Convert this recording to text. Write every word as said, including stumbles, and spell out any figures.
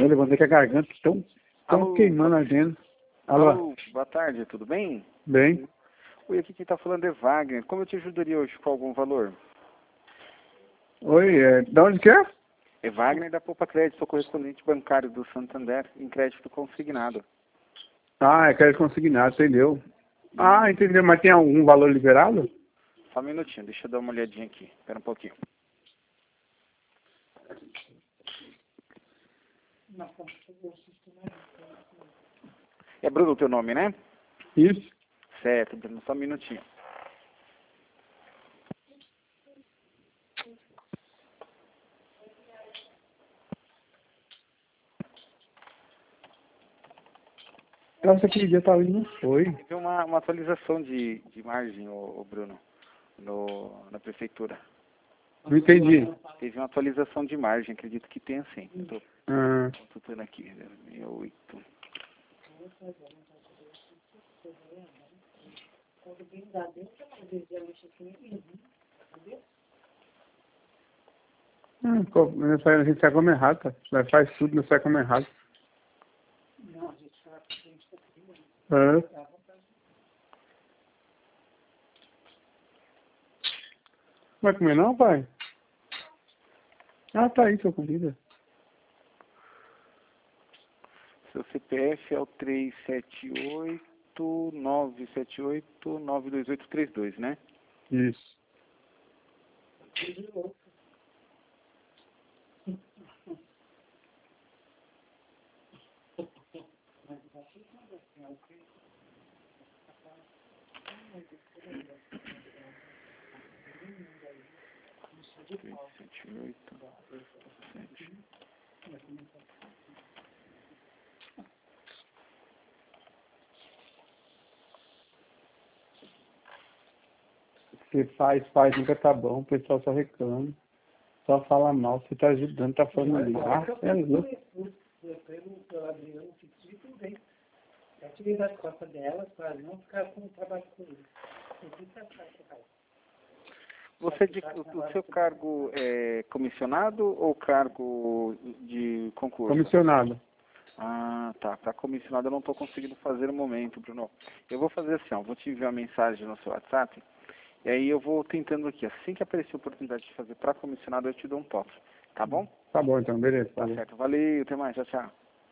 Eu levantei com a garganta tão, tão Alô? queimando ardendo. Alô? Alô, boa tarde, tudo bem? Bem? Oi, aqui quem está falando é Wagner. Como eu te ajudaria hoje com algum valor? Oi, é, de onde que é? É Wagner da Poupa Crédito, sou correspondente bancário do Santander em crédito consignado. Ah, é crédito consignado, entendeu? Ah, entendeu, mas tem algum valor liberado? Só um minutinho, deixa eu dar uma olhadinha aqui. Espera um pouquinho. É Bruno o teu nome, né? Isso. Certo, Bruno, só um minutinho. Nossa, aquele dia tava indo, não foi. Teve uma, uma atualização de, de margem, ô, ô Bruno, no, na prefeitura. Não entendi. Teve uma atualização de margem, acredito que tenha sim. Eu tô Ah, consultando aqui, dois mil e oito. ah, pô, nessa- a gente sai como errado, tá? Nós faz tudo, nós sai como errado. É. Vai comer não, pai? Ah, tá aí, sua comida. Seu C P F é o três sete oito, nove sete oito, nove dois oito três dois, né? Isso. três sete oito, sete. Você faz, faz, nunca tá bom, o pessoal só reclama. Só fala mal, você tá ajudando, tá falando ali. Ah, é louco. Eu tirei das costas dela para não ficar com trabalho com isso. Você, de, o, o seu cargo é comissionado ou cargo de concurso? Comissionado. Ah, tá. Para comissionado eu não estou conseguindo fazer no momento, Bruno. Eu vou fazer assim, ó, vou te enviar uma mensagem no seu WhatsApp, e aí eu vou tentando aqui. Assim que aparecer a oportunidade de fazer para comissionado, eu te dou um toque. Tá bom? Tá bom então, beleza. Tá Falou. certo. Valeu, até mais. Tchau, tchau.